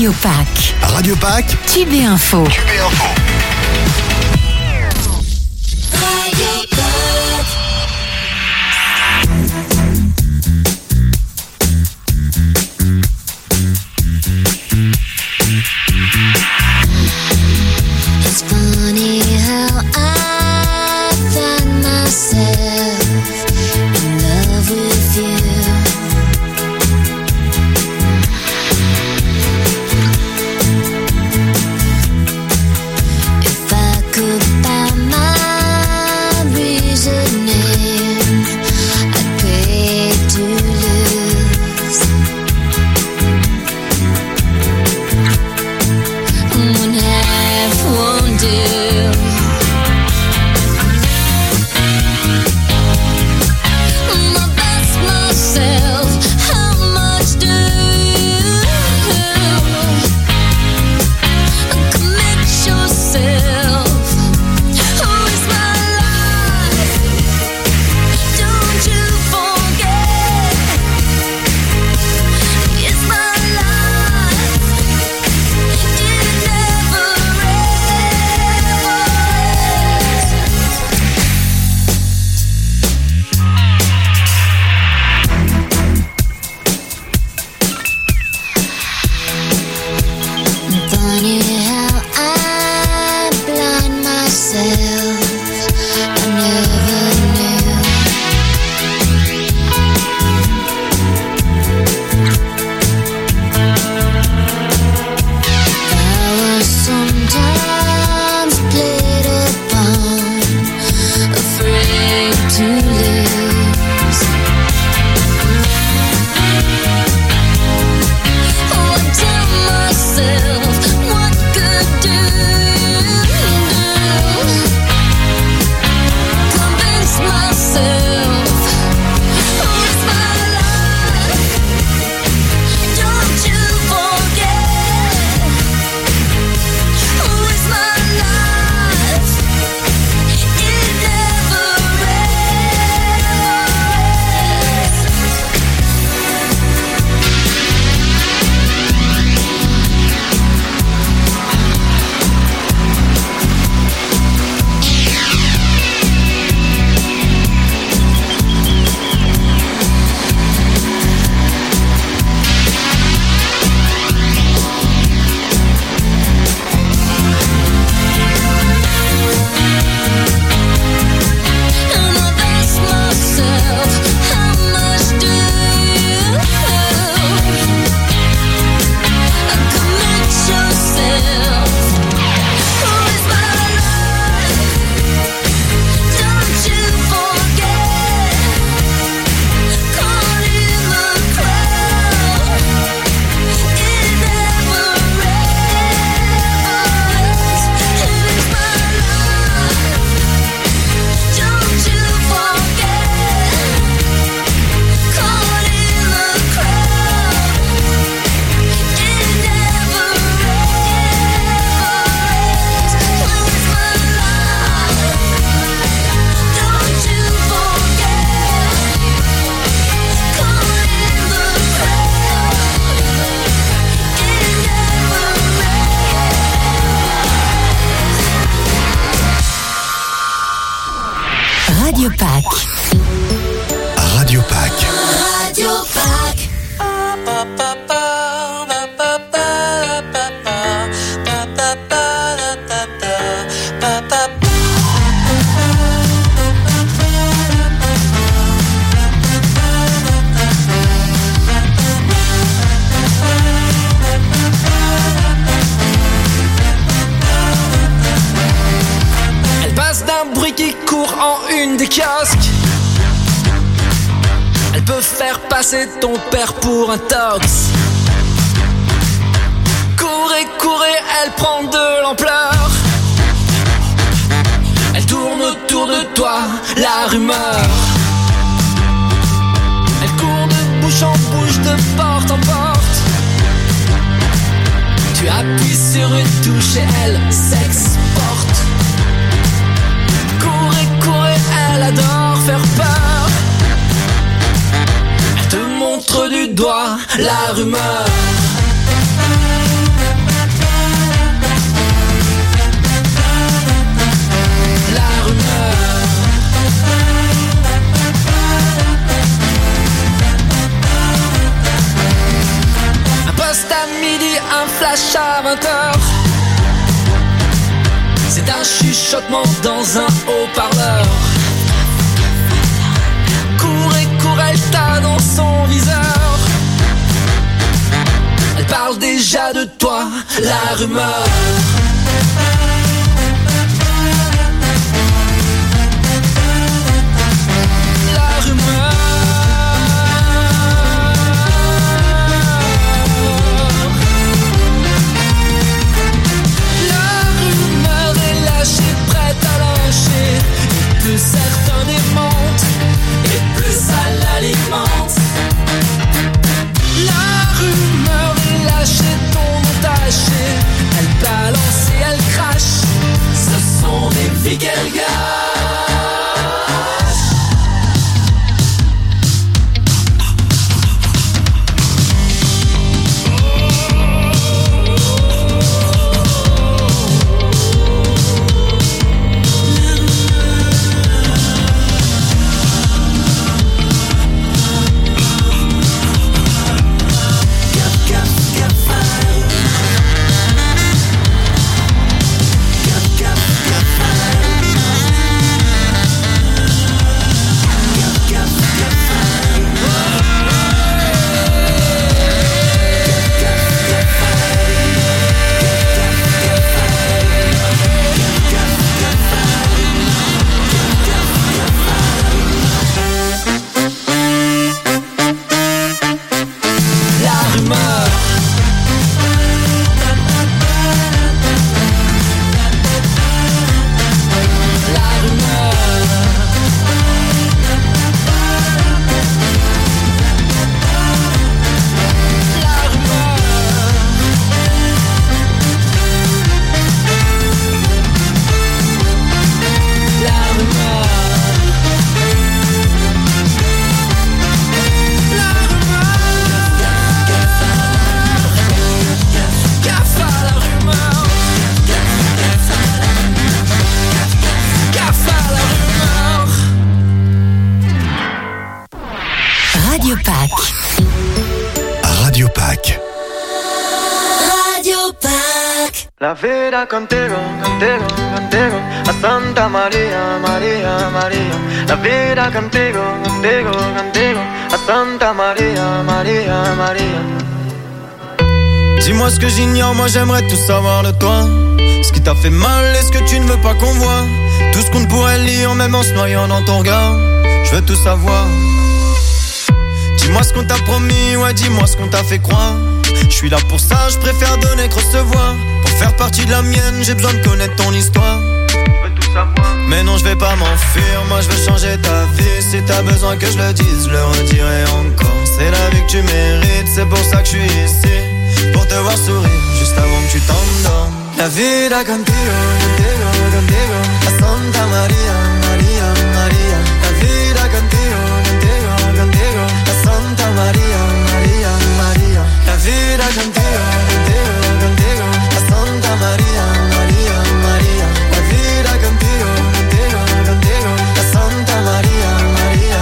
Radio Pack. Radio Pack. Tube et Info. It's funny how I find myself in love with you. If I could find my reasoning, I'd pay to lose. One half won't do. My best myself, how much do you commit yourself? Who is my life? Don't you forget, it's my life. It never Funny how I blind myself. I never knew. I was sometimes played upon, afraid to lose. Oh, I tell myself, what good do you do? Convince myself, who is my life? Don't you forget, who is my life? It never And I ask myself, how much do you commit yourself? Who is my life? Don't you forget, caught in the crowd. It never ends. Who is my life? Don't you forget, caught in the crowd. It never ends. Who is my life? Don't you forget, caught in the crowd. It never Radio Pack. Radio Pack. Radio Pack. Elle passe d'un bruit qui court en une des kiosques. Elle peut faire passer ton père pour un tox. Courez, courez, elle prend de l'ampleur. Elle tourne autour de toi, la rumeur. Elle court de bouche en bouche, de porte en porte. Tu appuies sur une touche et elle s'exporte. Courez, courez, elle adore faire peur. Elle te montre du doigt la rumeur. ordinateur. C'est un chuchotement dans un haut-parleur. Cours et cours, elle t'a dans son viseur. Elle parle déjà de toi, la rumeur. Plus certains démentent et plus ça l'alimente. La rumeur est lâchée, ton nom taché. Elle balance et elle crache. Ce sont des vies qu'elle gâche. La vida contigo, contigo, contigo, a Santa María, María, María. La vida contigo, contigo, contigo, a Santa María, María, María. Dis-moi ce que j'ignore, moi j'aimerais tout savoir de toi. Ce qui t'a fait mal et ce que tu ne veux pas qu'on voit. Tout ce qu'on ne pourrait lire même en se noyant dans ton regard. Je veux tout savoir. Dis-moi ce qu'on t'a promis, ouais dis-moi ce qu'on t'a fait croire. Je suis là pour ça, je préfère donner que recevoir. Pour faire partie de la mienne, j'ai besoin de connaître ton histoire. Je veux tout savoir. Mais non, je vais pas m'enfuir, moi je veux changer ta vie. Si t'as besoin que je le dise, je le redirai encore. C'est la vie que tu mérites, c'est pour ça que je suis ici. Pour te voir sourire, juste avant que tu t'endormes. La vida contigo, contigo, contigo, a Santa María, María, María. La vida contigo, contigo, contigo, a Santa María, María, María. La vida contigo, contigo, contigo, a Santa María, María, María. La vida contigo, contigo, contigo, a Santa María, María,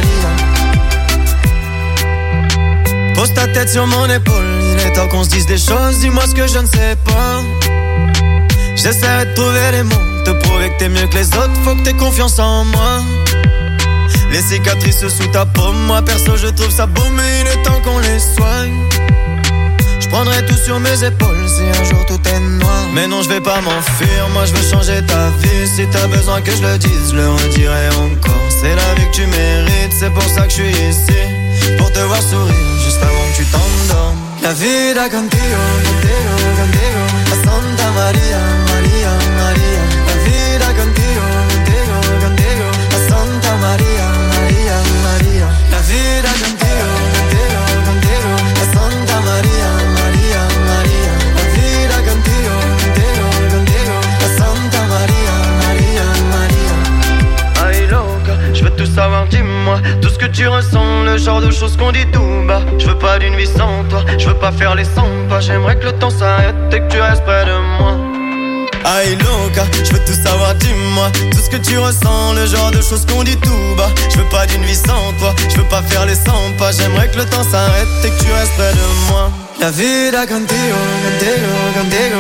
María. Pose ta tête sur mon épaule, il est temps qu'on se dise des choses, dis-moi ce que je ne sais pas. J'essaierai de trouver les mots, te prouver que t'es mieux que les autres, faut que t'aies confiance en moi. Les cicatrices sous ta paume, moi perso je trouve ça beau, mais il est temps qu'on les soigne. Je prendrai tout sur mes épaules si un jour tout est noir. Mais non je vais pas m'enfuir, moi je veux changer ta vie. Si t'as besoin que je le dise, je le redirai encore. C'est la vie que tu mérites, c'est pour ça que je suis ici. Pour te voir sourire, juste avant que tu t'endormes. La vida contigo, contigo, contigo, a Santa María, María, María. La vida contigo, contigo, contigo, a Santa María, María, María. La vida contigo, contigo, contigo, a Santa María, María, María. La vida contigo, contigo, contigo, a Santa María, María, María. Ay loca, je veux tout savoir, dis-moi tout ce que tu ressens, le genre de choses qu'on dit tout bas. Je veux pas d'une vie sans toi, je veux pas faire les 100 pas. J'aimerais que le temps s'arrête et que tu restes près de moi. Aïe loca, je veux tout savoir, dis-moi tout ce que tu ressens, le genre de choses qu'on dit tout bas. Je veux pas d'une vie sans toi, je veux pas faire les 100 pas. J'aimerais que le temps s'arrête et que tu restes près de moi. La vida contigo, contigo, contigo,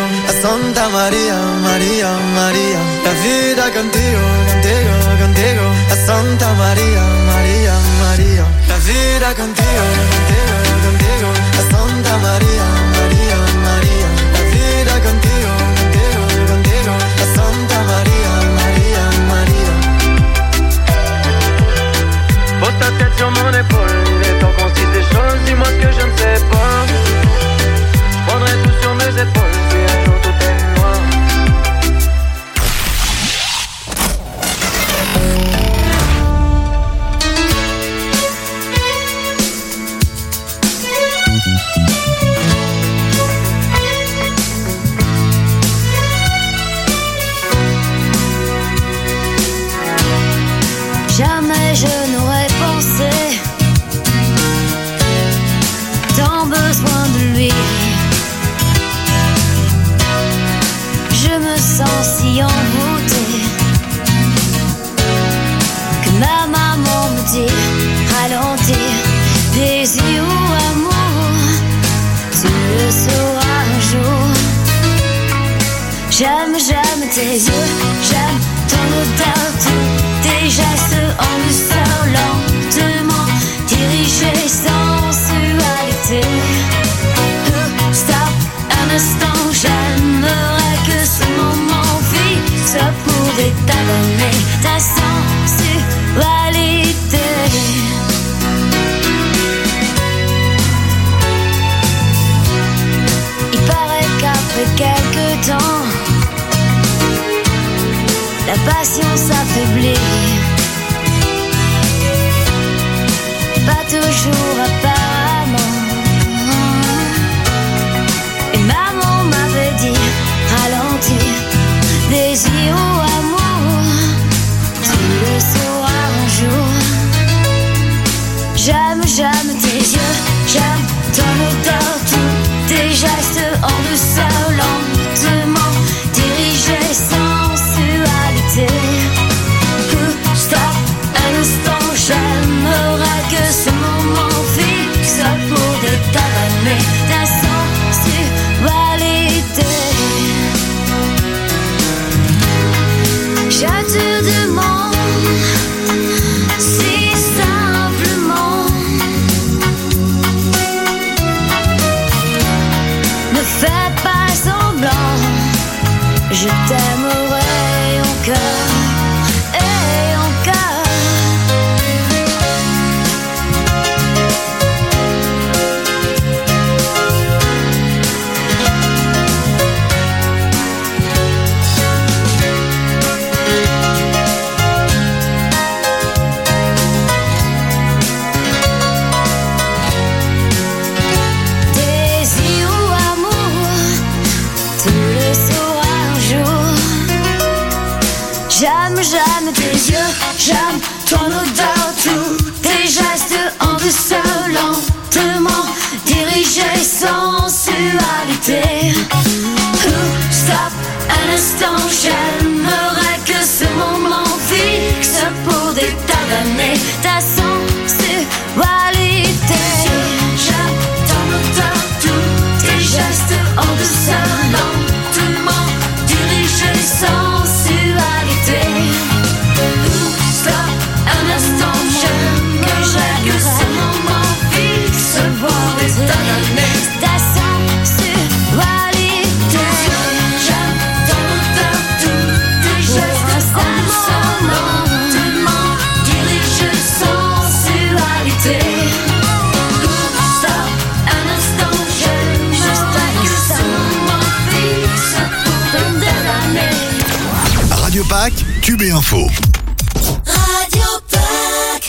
Santa Maria, Maria, Maria. La vida contigo, contigo, contigo. A Santa Maria, Maria, Maria. La vida contigo, contigo, contigo. A Santa Maria, Maria, Maria. La vida contigo, contigo, contigo. A Santa Maria, Maria, Maria. Pose ta tête sur mon épaule, il est temps qu'on se dise des choses. Dis-moi ce que je ne sais pas. Je prendrai tout sur mes épaules si un jour tout est noir. Jamais je n'aurais pensé tant besoin de lui. Je me sens si envoûtée que ma maman me dit ralentir, désir ou amour, tu le sauras un jour. J'aime, j'aime tes yeux, j'aime ton odeur, tous tes gestes en douceur, lentement dirigés sans sensualité. Stop un instant, j'aimerais que ce moment fixe pour détabonner ta sensualité. Il paraît qu'après quelque temps, la passion s'affaiblit. Pas toujours apparemment. Et maman m'avait dit ralentir, désir ou amour, tu le sauras un jour. J'aime, j'aime tes yeux, j'aime ton odeur, tous tes gestes en douceur, lentement dirigés sans sensualité. Stop un instant, j'aimerais que ce moment fixe pour détabaner ta sensualité. Je te demande si simplement, ne fais pas semblant, je t'aimerai encore et encore. Désir ou amour, tu le sauras un jour. J'aime, j'aime tes yeux, j'aime ton odeur, tous tes gestes en douceur, lentement dirigés sans sensualité. Stop un instant, j'aimerais que ce moment fixe pour détabaner ta sensualité. J'aime ton odeur, tous tes gestes en douceur, lentement dirigés sans sensualité. Stop un instant, j'aimerais que ce moment fixe pour détabaner ta sensualité. J'aime ton odeur, tous tes gestes en douceur, lentement dirigés sans sensualité. Stop un instant, j'aimerais que ce moment fixe pour détabaner. Radio Pâques, Cube et Info. Radio Pâques.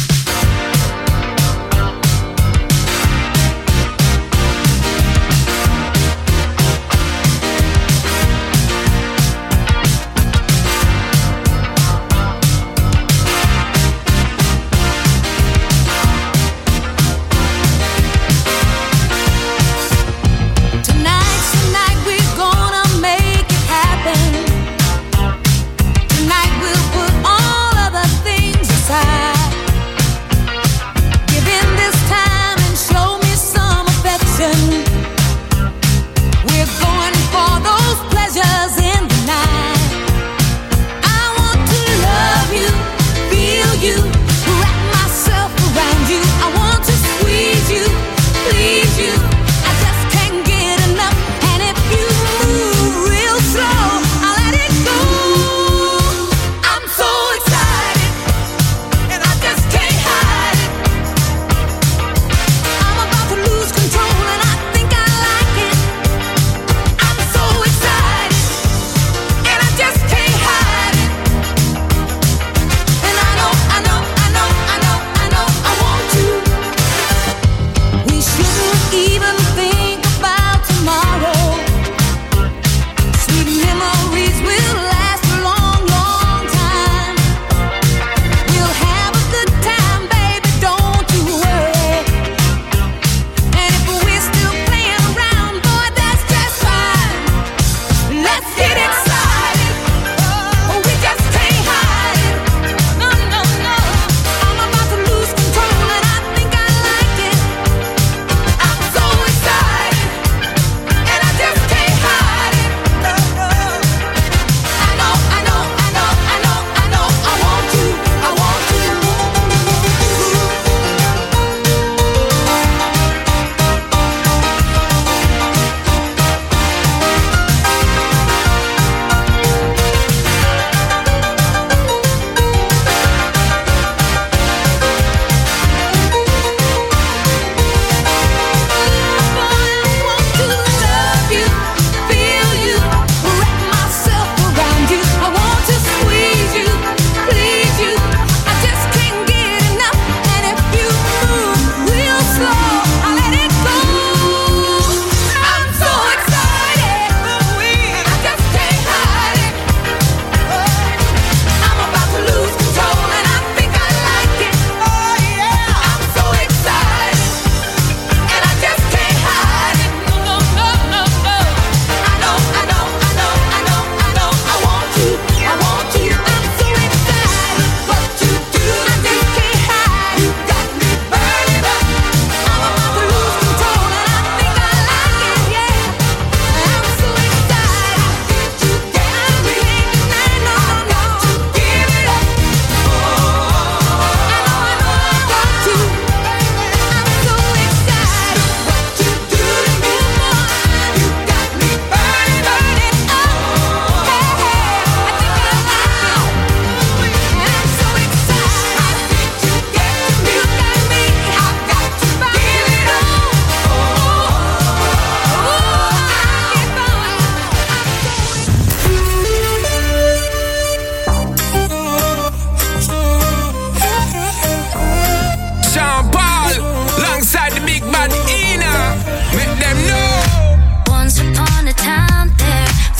Tonight we're gonna make it happen. Tonight we'll put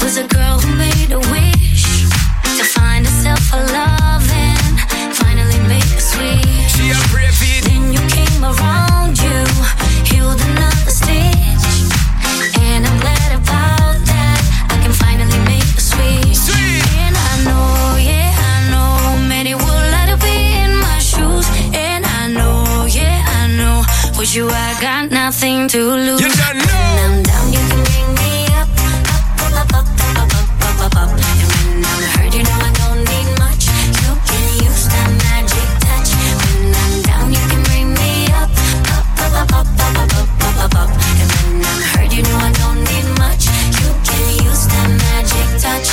was a girl who made a wish to find herself a love and finally make a switch. She a brave it. Then you came around, you healed another stitch, and I'm glad about that. I can finally make a switch. And I know, yeah, I know, many would like to be in my shoes. And I know, yeah, I know, with you I got nothing to lose. You don't know. When I'm down, you can bring me up, up, up, up, up, up, up, up, up. And when I'm hurt, you know I don't need much. You can use that magic touch. When I'm down, you can bring me up, up, up, up, up, up, up, up, up, up. And when I'm hurt, you know I don't need much. You can use that magic touch.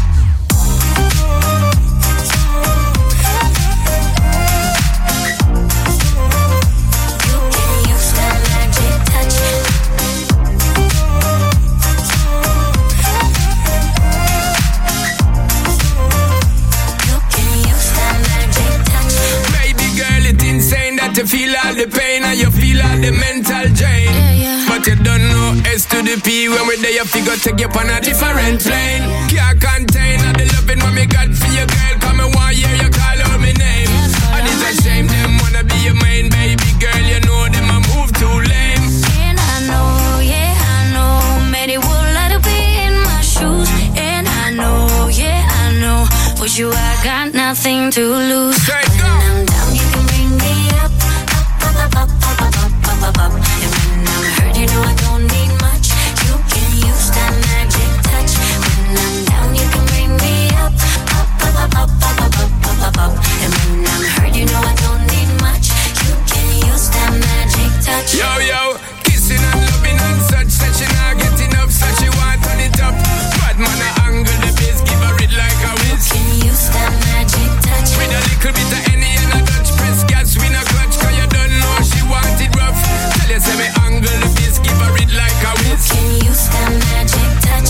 You feel all the pain and you feel all the mental drain. But you don't know S to the P. When we're there you figure take you on a different plane. Can't contain all the loving what me got for your girl. Come and one year you call out my name. And it's a shame them wanna be your main baby girl. You know them a move too lame. And I know, yeah, I know, many would like to be in my shoes. And I know, yeah, I know, with you I got nothing to lose. Straight when go. I'm down, you can bring me up, up, up, up, up, up, up, up, up. And when I'm hurt, you know I don't need much. You can use that magic touch. When I'm down, you can bring me up, up, up, up, up, up, up, up, up, up. And when I'm hurt, you know I don't need much. You can use that magic touch. Yo, yo, kissing and loving and such. Said she not get enough, so she want turn it up. Bad man a angle the bass, give her it like a whiz. You can use that magic touch. With a little bit of any and a Dutch press gas, we no clutch, cause you don't know she want it rough. Tell you say me angle the bass, give her it like a whiz. You can use that magic touch.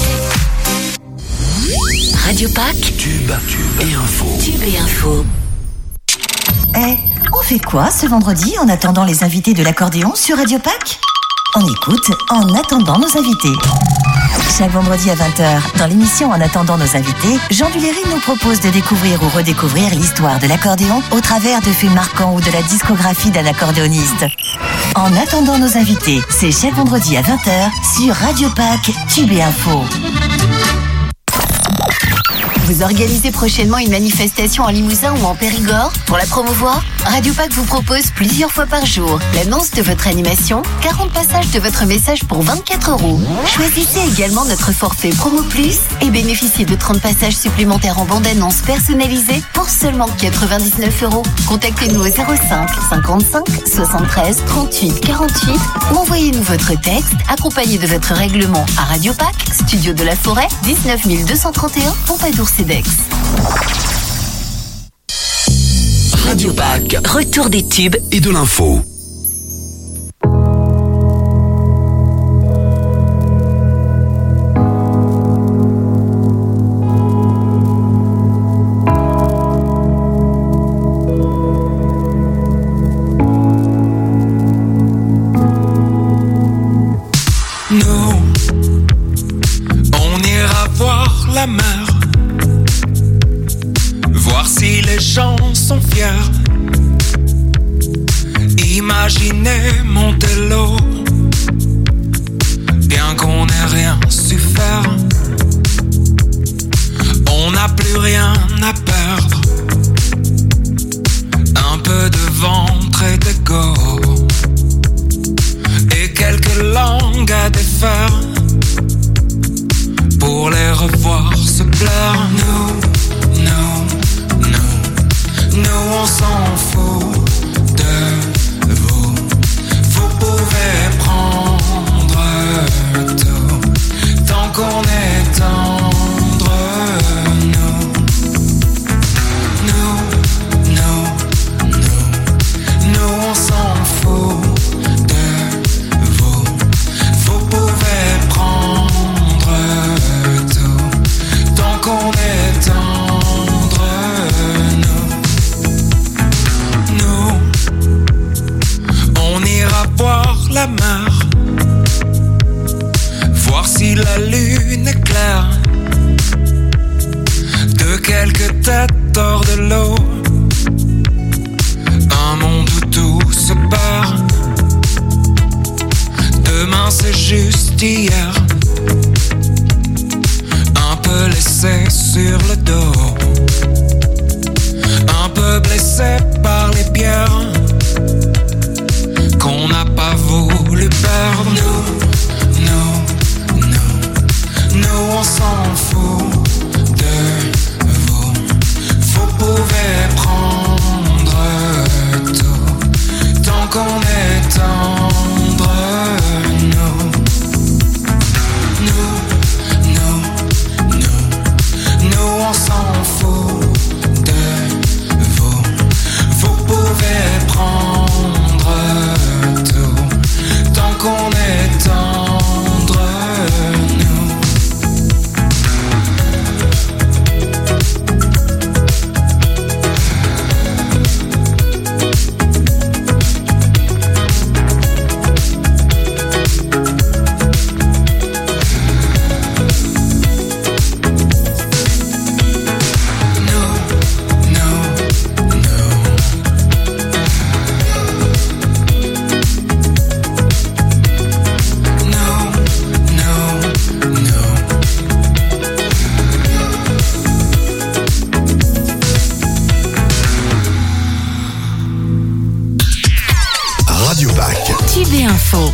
Radio Pâques, Tube et info. Tube et info. Eh, on fait quoi ce vendredi en attendant les invités de l'accordéon sur Radio Pâques ? On écoute En attendant nos invités. Chaque vendredi à 20h, dans l'émission En attendant nos invités, Jean Duléry nous propose de découvrir ou redécouvrir l'histoire de l'accordéon au travers de faits marquants ou de la discographie d'un accordéoniste. En attendant nos invités, c'est chaque vendredi à 20h sur Radio Pâques, Tube et Info. Vous organisez prochainement une manifestation en Limousin ou en Périgord? Pour la promouvoir, Radio Pâques vous propose plusieurs fois par jour l'annonce de votre animation, 40 passages de votre message pour 24 €. Choisissez également notre forfait Promo Plus et bénéficiez de 30 passages supplémentaires en bande-annonce personnalisée pour seulement 99 €. Contactez-nous au 05 55 73 38 48 ou envoyez-nous votre texte accompagné de votre règlement à Radio Pâques, Studio de la Forêt, 19 231 Pompadour-Cedex. Radio Pâques. Retour des tubes Et de l'info. Nous, on ira voir la mer, voir si les gens sont fiers. Imaginez monter l'eau, bien qu'on n'ait rien su faire. On n'a plus rien à perdre, un peu de ventre et d'ego, et quelques langues à défaire, pour les revoir se plaire. Nous on s'en fout de vous. Vous pouvez prendre tout, tant qu'on est tendre. Nous on s'en fout de vous. Vous pouvez prendre tout, tant qu'on est tendre. On ira voir la mer, voir si la lune est tête hors de l'eau. Un monde où tout se perd. Demain c'est juste hier. Un peu laissé sur le dos. Un peu blessé par les pierres qu'on n'a pas voulu perdre. Nous on s'en fout de vous. Vous pouvez prendre tout tant qu'on est tendre. Nous on s'en fout de vous. Vous pouvez prendre tout tant qu'on est tendre. Info.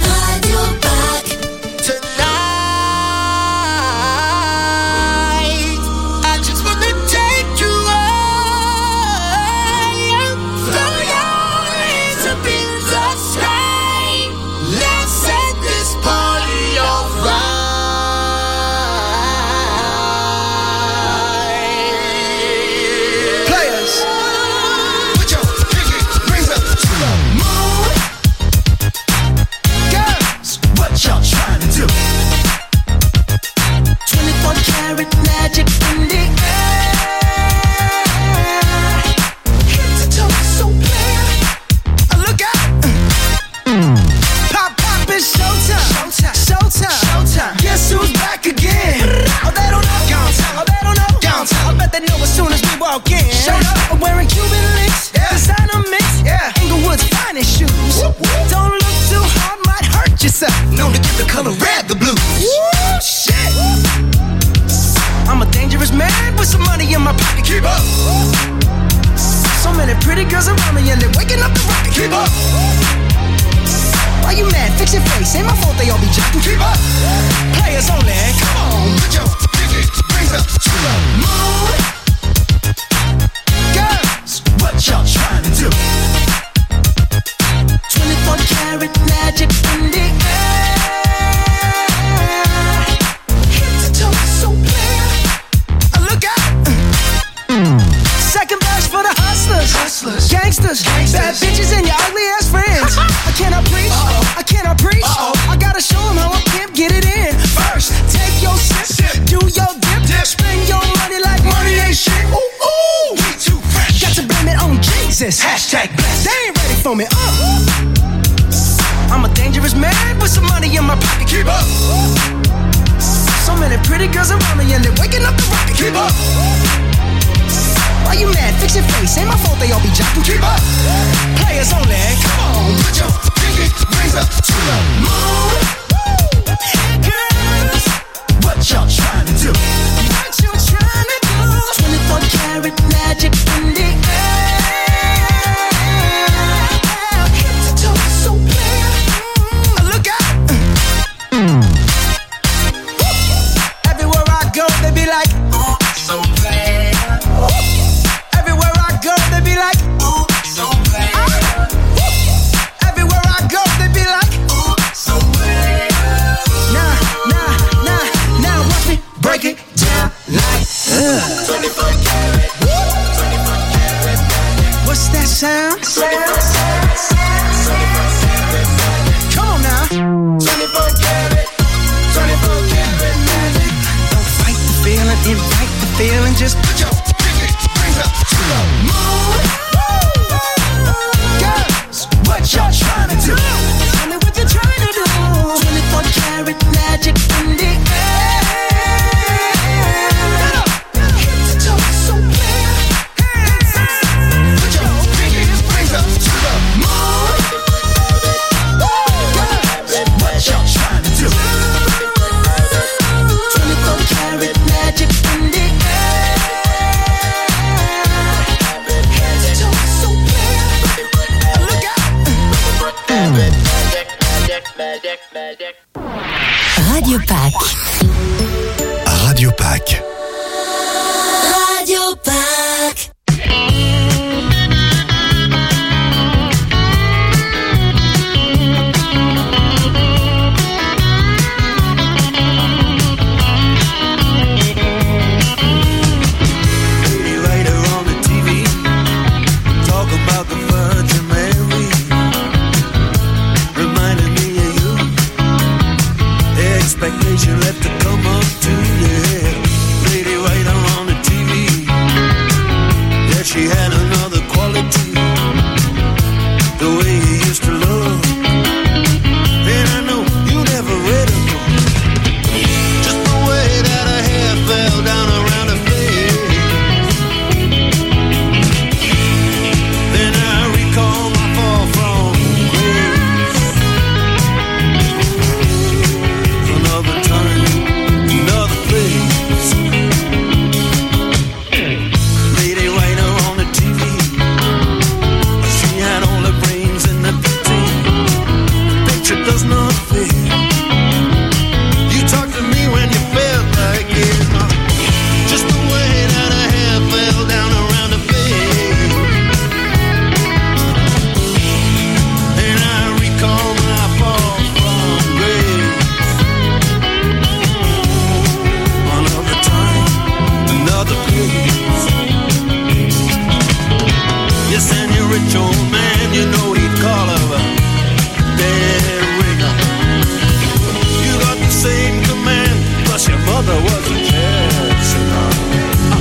Radio Pack. Radio Pack. Expectation left to come up to, yeah. Lady writer on the TV. Yeah, she had another quality. The way you used to look. And I know you never read a book. Just the way that her hair fell down around her face. Then I recall my fall from grace. Another time, another place. Lady writer on the TV. She had all her brains in the picture. The picture does not fit. You talked to me when you felt like it. Just the way that her hair fell down around her face. And I recall my fall from grace. Another time, another place. Yes, and your rich old man, you know he'd call her a dead ringer. You got the same command, plus your mother was a jazz singer.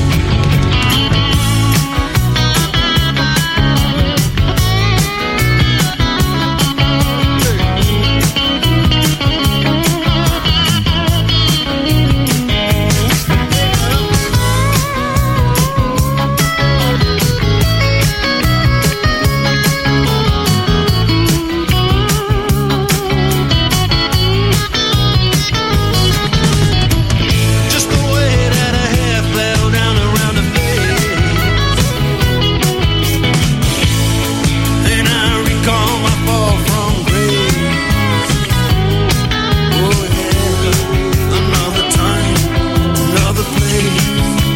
Just the way that her hair fell down around her face. And I recall my fall from grace. Oh yeah, another time, another place.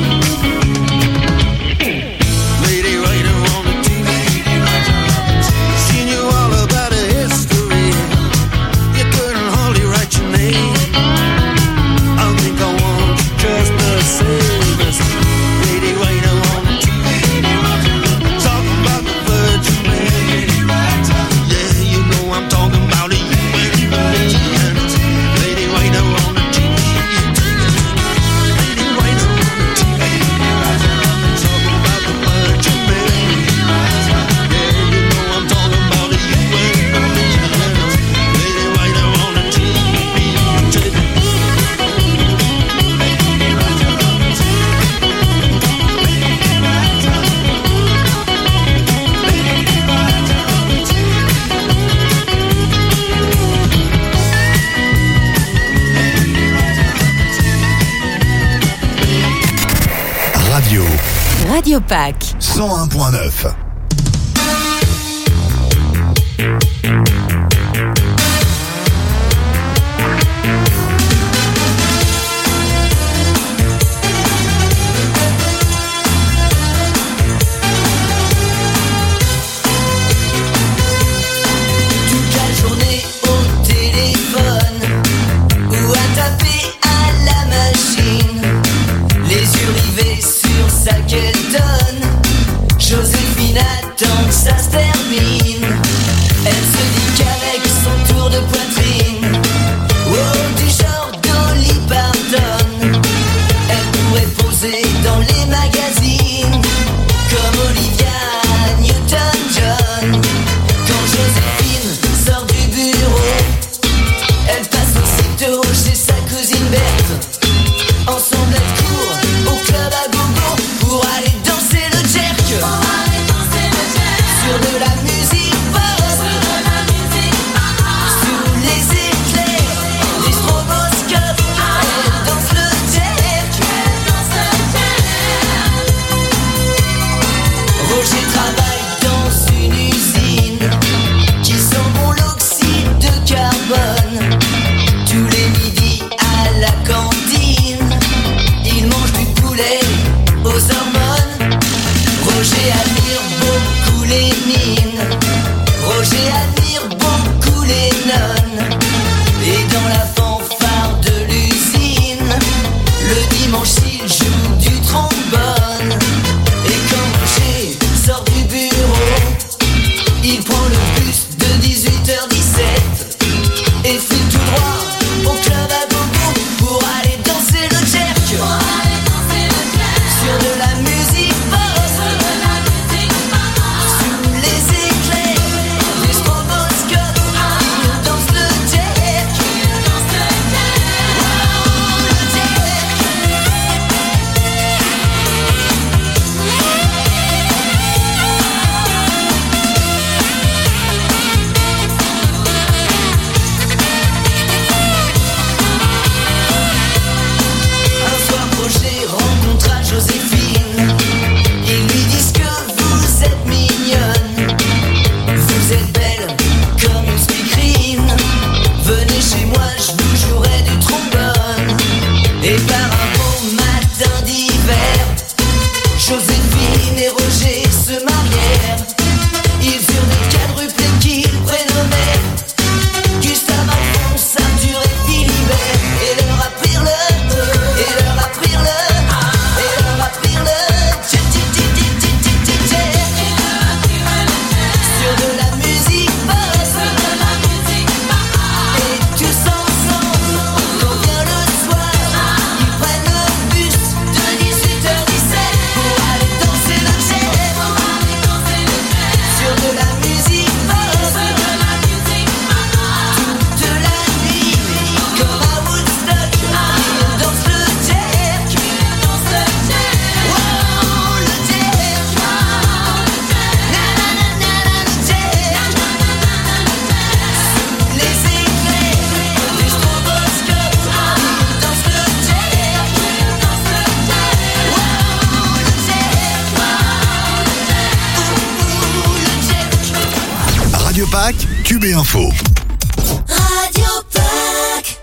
Lady writer on the TV. She knew all about her history. You couldn't hardly write your name. I think I want you just the same as lady writer on the TV. Talk about the Virgin Mary. Yeah, you know I'm talking about you and me. Lady writer on the TV. Lady writer on the TV. Talk about the Virgin Mary. Yeah, you know I'm talking about you and me. Lady writer on the TV. Radio Pack. 101.9. Toute la journée au téléphone ou à taper à la machine, les yeux rivés sur sa donne. Joséphine attend que ça se termine. Elle se dit qu'avec son tour de poitrine, oh, du genre Dolly Parton, elle pourrait poser dans les magazines comme Olivia Newton-John. Quand Joséphine sort du bureau, elle passe aussitôt chez sa cousine Berthe. Ensemble elles courent au club à gogo pour aller danser le jerk. Sur de la musique pop, sous les éclairs, les stroboscopes, elle danse le jerk. Cube et Info. Radio Pack.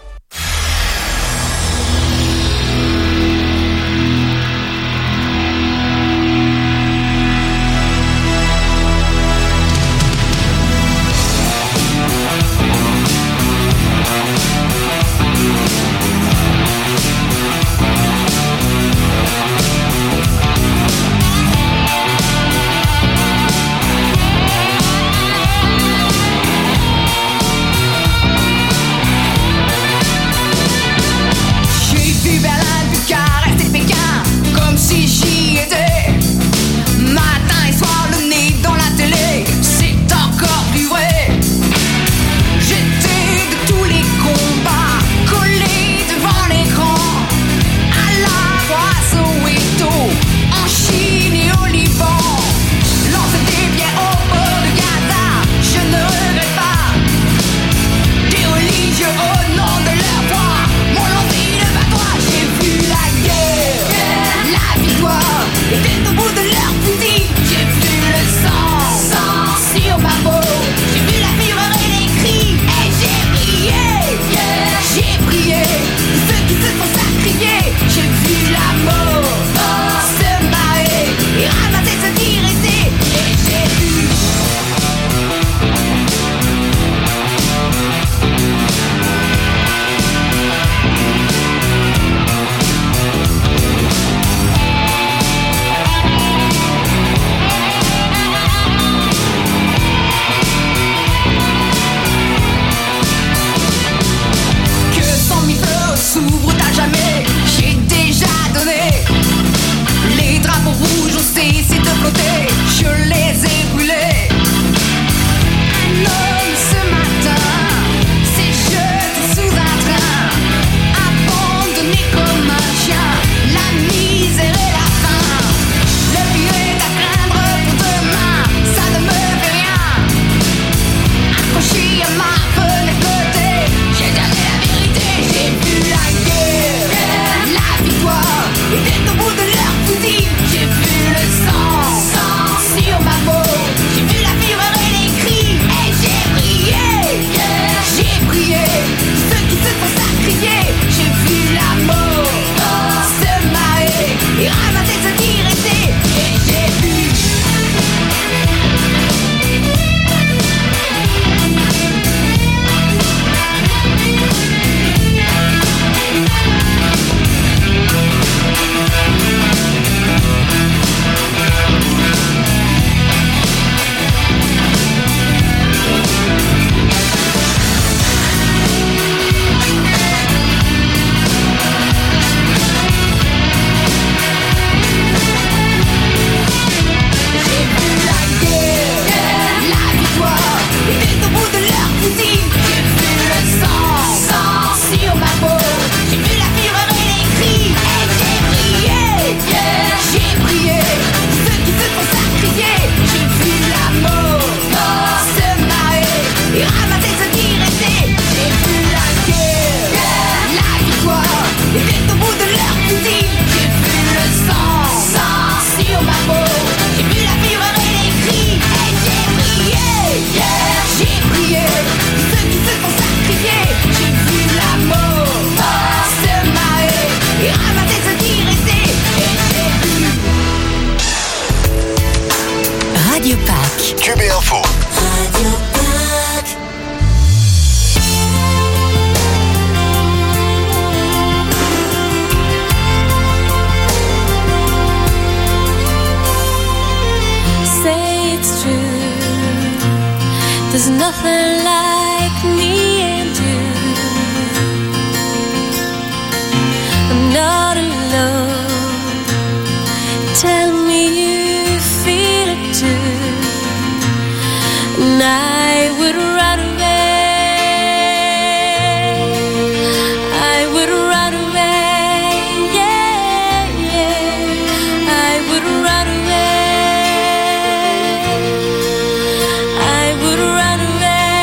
I would run away.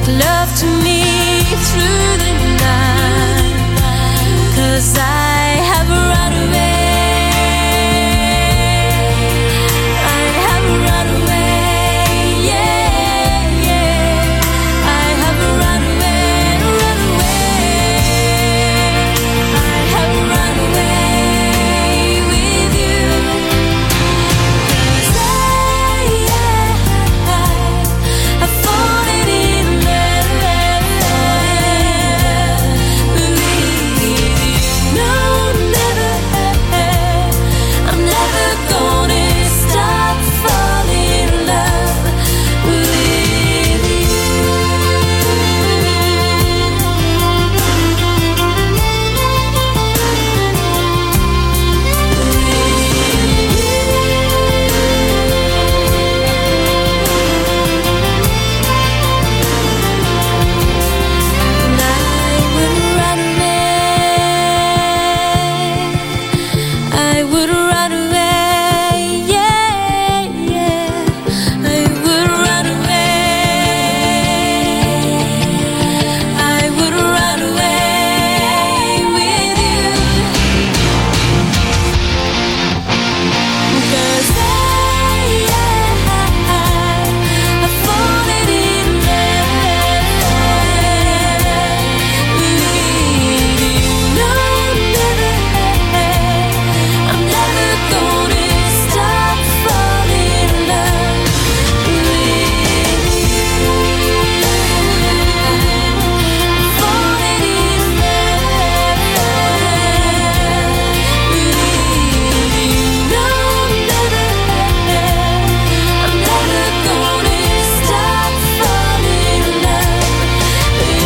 love to me through the night, 'cause I have run away. I have run away, yeah, yeah. I have run away, run away. I have run away with you, 'cause I've fallen in love with you. No, never, I'm never gonna stop falling in love with you. And I would run away. I would run away, yeah, yeah. I would run away. I would run away with you, 'cause I've fallen in love with you. No, never, I'm never gonna stop falling in love with you. Falling in love with you. No, never, I'm never gonna stop falling in love with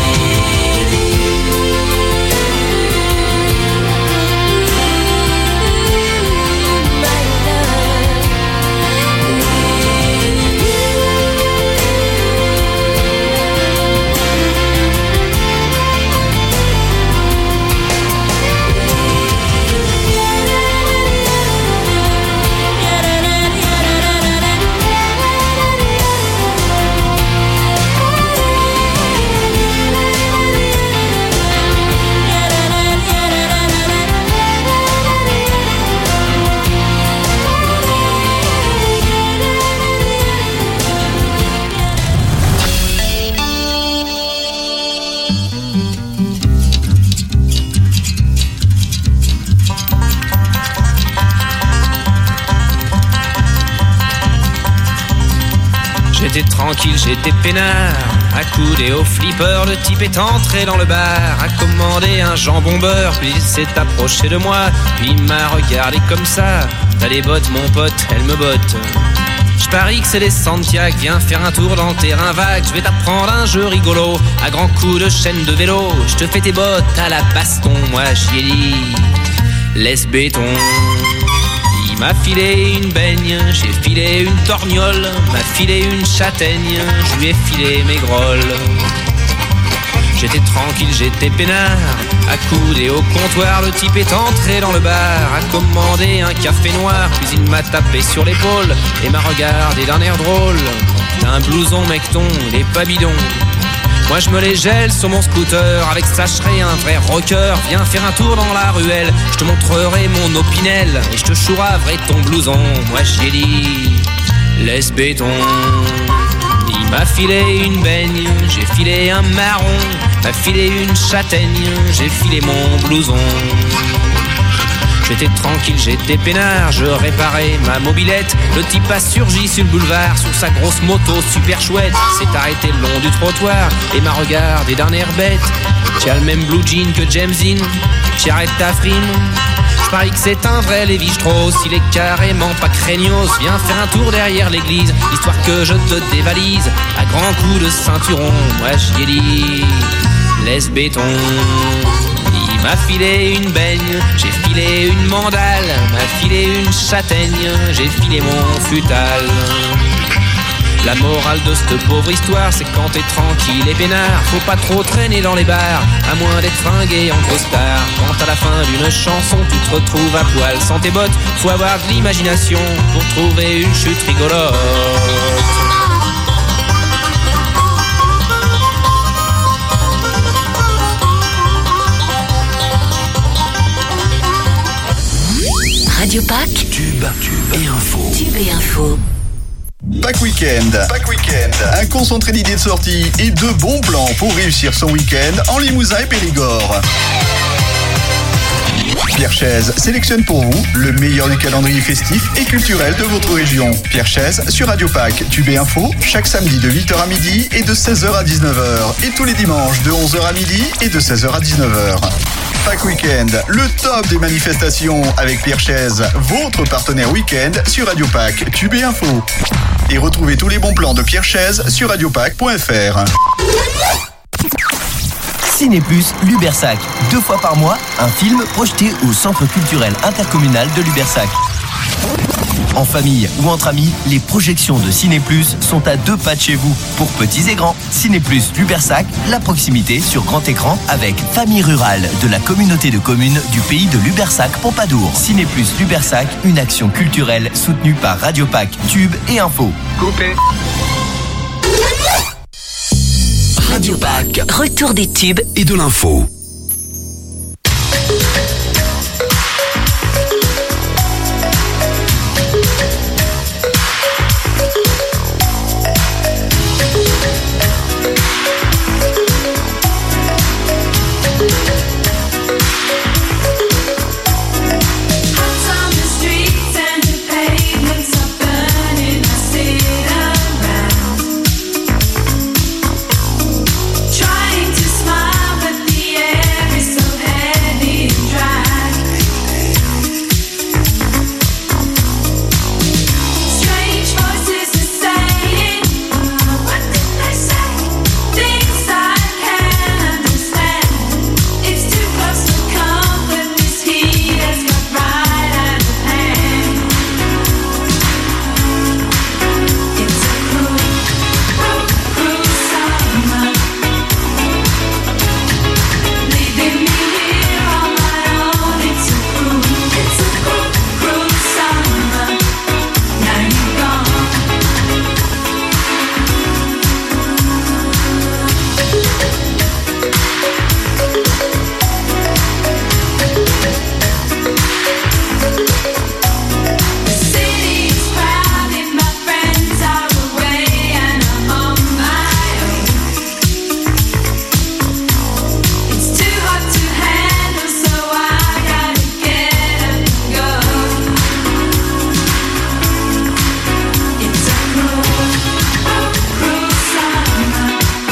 J'étais tranquille, j'étais peinard, accoudé au flipper, le type est entré dans le bar, a commandé un jambon beurre, puis il s'est approché de moi, puis il m'a regardé comme ça. T'as les bottes mon pote, elles me bottent. Je parie que c'est les Santiago, viens faire un tour dans le terrain vague, je vais t'apprendre un jeu rigolo, à grands coups de chaîne de vélo, je te fais tes bottes à la baston, moi j'y ai dit, laisse béton. Il m'a filé une baigne, j'ai filé une torgnole, m'a filé une châtaigne, je lui ai filé mes grolles. J'étais tranquille, j'étais peinard, accoudé au comptoir, le type est entré dans le bar, a commandé un café noir, puis il m'a tapé sur l'épaule et m'a regardé d'un air drôle. T'as un blouson mecton, il est pas bidon. Moi je me les gèle sur mon scooter, avec ça je serai un vrai rocker. Viens faire un tour dans la ruelle, je te montrerai mon opinel, et je te chouraverai ton blouson, moi j'y ai dit, laisse béton. Il m'a filé une baigne, j'ai filé un marron, m'a filé une châtaigne, j'ai filé mon blouson. J'étais tranquille, j'étais peinard, je réparais ma mobilette. Le type a surgi sur le boulevard, sur sa grosse moto super chouette. S'est arrêté le long du trottoir et m'a regardé d'un air bête. Tu as le même blue jean que James Dean, tu arrêtes ta frime. Je parie que c'est un vrai Lévi-Strauss, il est carrément pas craignos. Viens faire un tour derrière l'église, histoire que je te dévalise. À grands coups de ceinturon, moi j'y ai dit, laisse béton. Il m'a filé une baigne, j'ai filé une mandale, m'a filé une châtaigne, j'ai filé mon futal. La morale de cette pauvre histoire, c'est quand t'es tranquille et peinard, faut pas trop traîner dans les bars, à moins d'être fringué en costard. Quand à la fin d'une chanson, tu te retrouves à poil sans tes bottes, faut avoir de l'imagination pour trouver une chute rigolote. Tube et Info. Pack Weekend. Un concentré d'idées de sortie et de bons plans pour réussir son week-end en Limousin et Périgord. Pierre Chaise sélectionne pour vous le meilleur du calendrier festif et culturel de votre région. Pierre Chaise sur Radio Pack, Tube et Info, chaque samedi de 8h à midi et de 16h à 19h. Et tous les dimanches de 11h à midi et de 16h à 19h. Pack Weekend, le top des manifestations avec Pierre Chaise, votre partenaire week-end sur Radio Pack, Tube et Info. Et retrouvez tous les bons plans de Pierre Chaise sur radiopack.fr. Ciné Plus Lubersac. 2 fois par mois, un film projeté au Centre culturel intercommunal de Lubersac. En famille ou entre amis, les projections de Ciné Plus sont à 2 pas de chez vous. Pour petits et grands, Ciné Plus Lubersac, la proximité sur grand écran avec Famille Rurale de la communauté de communes du pays de Lubersac-Pompadour. Ciné Plus Lubersac, une action culturelle soutenue par Radio Pack, Tube et Info. Coupé. Radio Pack. Retour des tubes Et de l'info. Trying to smile, but the air is so heavy and dry. Strange voices are saying, what did they say? Things I can't understand. It's too close to comfort. This heat has got right out of hand. It's a cruel, cruel summer. Leaving me here on my own. It's a cruel, cruel summer. Now you're gone. The city is crowded. My friends are away, and I'm on my own. It's too hot to handle, so I gotta get up and go. It's a cruel summer.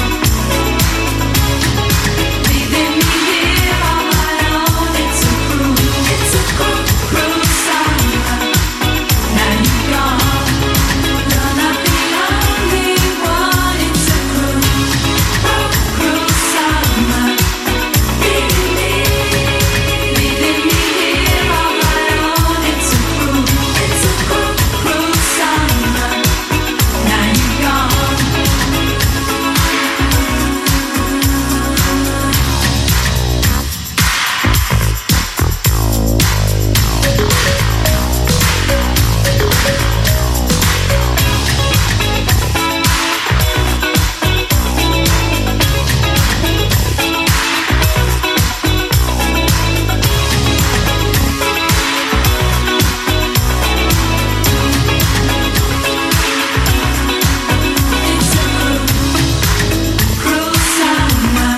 Leaving me here on my own. It's a cruel summer. Now you're gone. You're not the only one. It's a cruel summer. Leaving me here on my own. It's a cruel summer. Now you're gone. It's a cruel summer.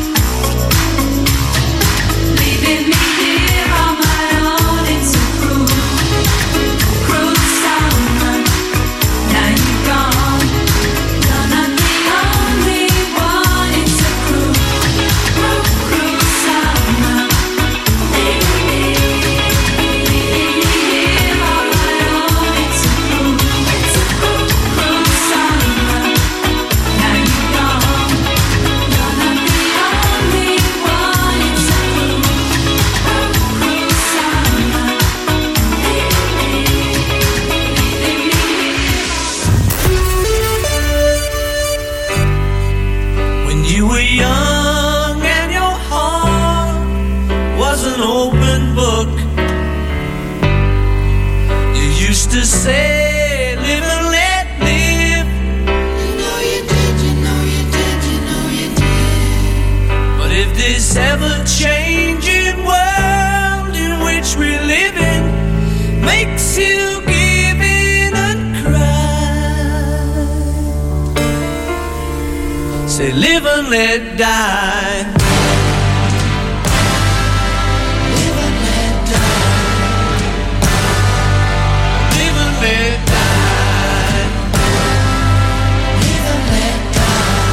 Leaving me here on my own. It's a cruel summer. Now you're gone. You're not the only one. It's a cruel summer. Leaving me here on my own. It's a cruel summer. Now you're gone. You're not the only one. It's a cruel summer. When you were young and your heart was an open book, you used to say, live and let live. You know you did, you know you did, you know you did. But if this ever-changing world in which we live in makes you give in Say live and let die. Live and let die. Live and let die. Live and let die.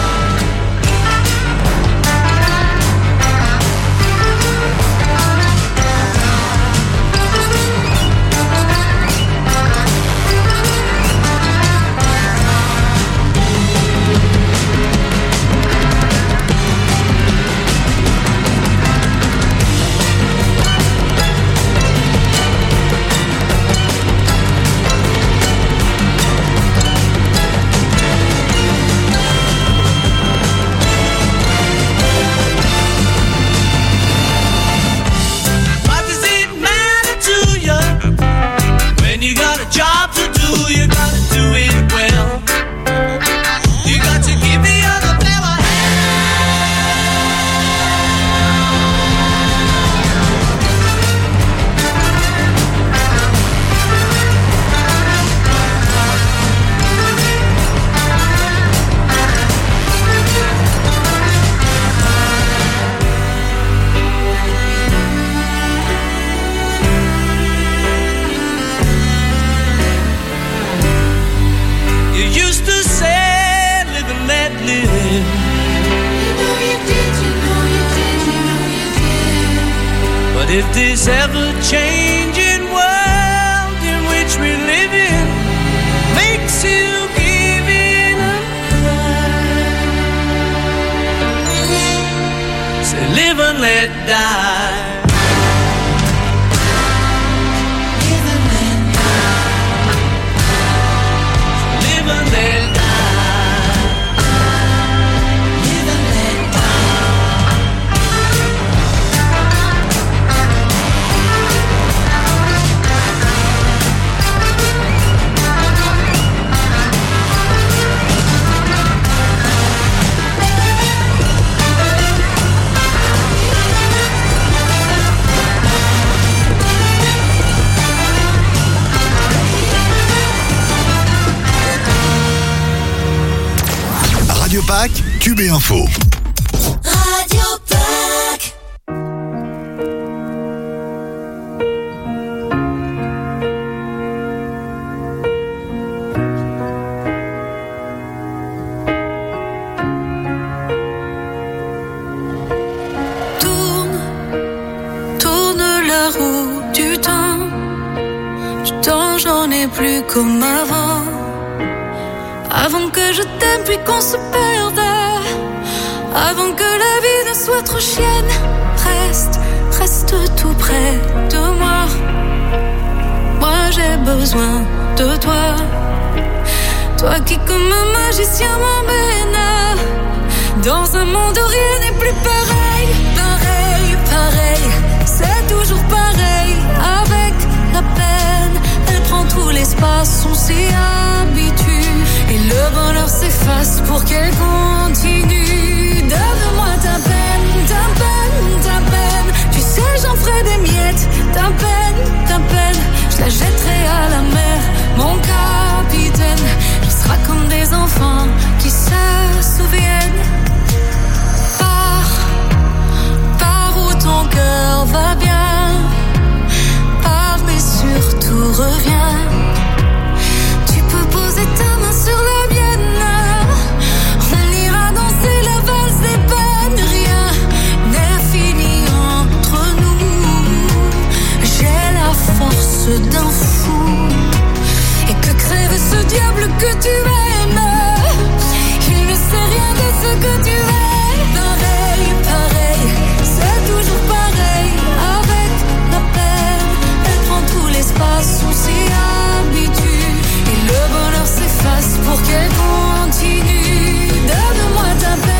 If this ever-changing world in which we live in makes you give in a cry, say live and let die. Live and let die. Live and let die. Radio Pack, Cube et Info. Radio Pack. Tourne la roue du temps. Du temps, j'en ai plus comme avant. Avant que je t'aime puis qu'on se perde. Avant que la vie ne soit trop chienne. Reste tout près de moi. Moi j'ai besoin de toi. Toi qui comme un magicien m'emmène dans un monde où rien n'est plus pareil. Pareil, c'est toujours pareil. Avec la peine, elle prend tout l'espace. On s'y habitue et le bonheur s'efface pour qu'elle continue. Donne-moi ta peine. Tu sais j'en ferai des miettes. Ta peine, je la jetterai à la mer. Mon capitaine, il sera comme des enfants qui se souviennent. Pars où ton cœur va bien. Pars mais surtout reviens. Tu peux poser ta main sur la mienne. On ira danser la valse des peines. Rien n'est fini entre nous. J'ai la force d'un fou. Et que crève ce diable que tu aimes. Il ne sait rien de ce que tu es. Pareil, c'est toujours pareil. Avec la peine, elle prend tout l'espace. On s'y habitue et le bonheur s'efface pour qu'elle continue. Donne-moi ta peine.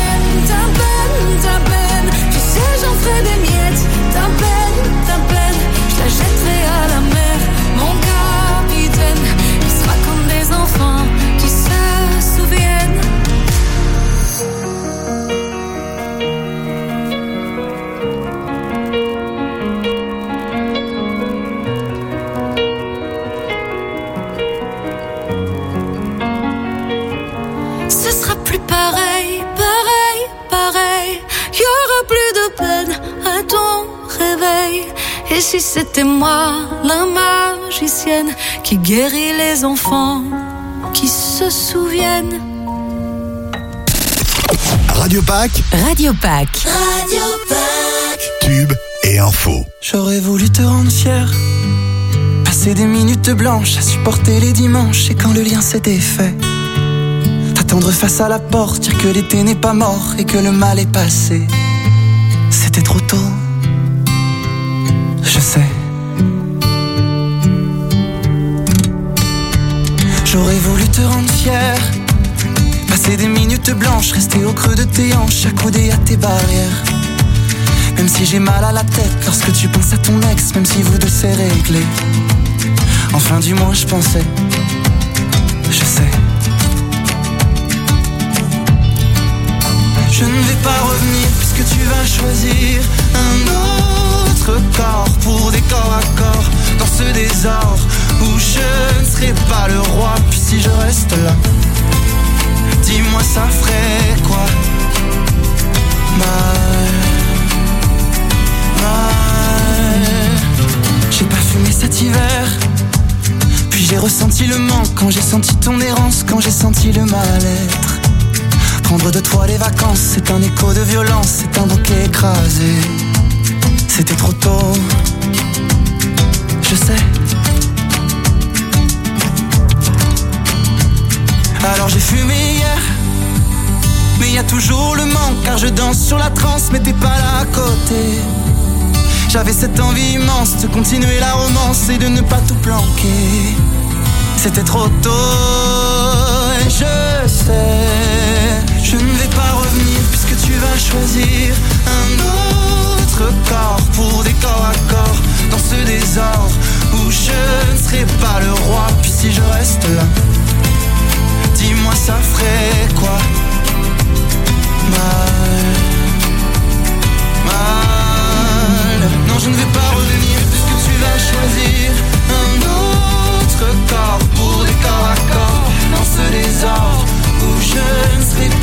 Tu sais j'en ferai des miettes. Ta peine, je la jetterai à la mer. Mon capitaine, il sera comme des enfants qui se souviennent. Ce sera plus pareil. ton réveil. Et si c'était moi, la magicienne, qui guérit les enfants, qui se souviennent. Radio Pack. Radio Pack. Radio Pack. Tube et info. J'aurais voulu te rendre fier, passer des minutes blanches à supporter les dimanches. Et quand le lien s'est défait, t'attendre face à la porte, dire que l'été n'est pas mort et que le mal est passé. C'était trop tôt, je sais. J'aurais voulu te rendre fier, passer des minutes blanches, rester au creux de tes hanches, accoudé à tes barrières. Même si j'ai mal à la tête lorsque tu penses à ton ex, même si vous deux c'est réglé. Enfin du moins je pensais, je sais. Je ne vais pas revenir puisque tu vas choisir un autre corps pour des corps à corps dans ce désordre où je ne serai pas le roi. Puis si je reste là, dis-moi ça ferait quoi? Mal. J'ai pas fumé cet hiver, puis j'ai ressenti le manque quand j'ai senti ton errance, quand j'ai senti le mal-être. Prendre de toi les vacances, c'est un écho de violence, c'est un bouquet écrasé. C'était trop tôt, je sais. Alors j'ai fumé hier, mais y a toujours le manque, car je danse sur la transe, mais t'es pas là à côté. J'avais cette envie immense de continuer la romance et de ne pas tout planquer. C'était trop tôt et je sais. Je ne vais pas revenir puisque tu vas choisir un autre corps pour des corps à corps dans ce désordre où je ne serai pas le